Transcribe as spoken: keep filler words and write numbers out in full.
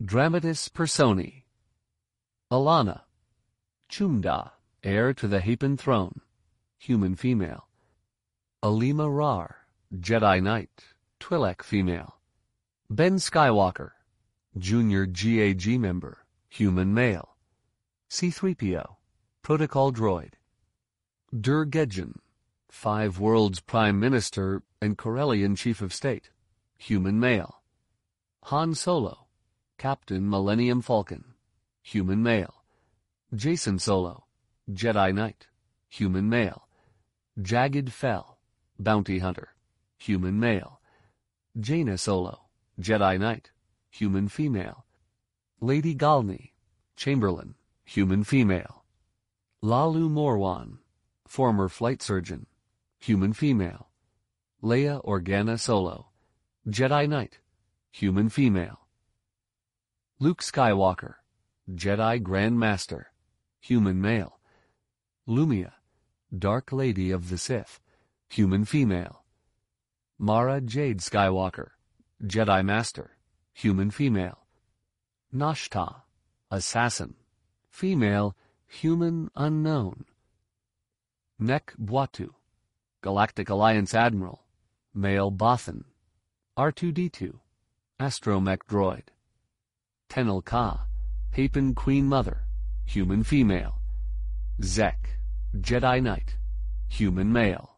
Dramatis Personae. Alana, Chumda, heir to the Hapan throne, human female. Alima Rar, Jedi Knight, Twi'lek female. Ben Skywalker, junior G A G member, human male. C three P O, protocol droid. Dur Gedgen, Five Worlds Prime Minister and Corellian Chief of State, human male. Han Solo, Captain Millennium Falcon, human male. Jason Solo, Jedi Knight, human male. Jagged Fell, Bounty Hunter, human male. Jaina Solo, Jedi Knight, human female. Lady Galney, Chamberlain, human female. Lalu Morwan, former flight surgeon, human female. Leia Organa Solo, Jedi Knight, human female. Luke Skywalker, Jedi Grand Master, human male. Lumia, Dark Lady of the Sith, human female. Mara Jade Skywalker, Jedi Master, human female. Nashta, Assassin, female, human unknown. Nek Bwatu, Galactic Alliance Admiral, male Bothan. R two D two, Astromech Droid. Tenel Ka, Hapan Queen Mother, human female. Zek, Jedi Knight, human male.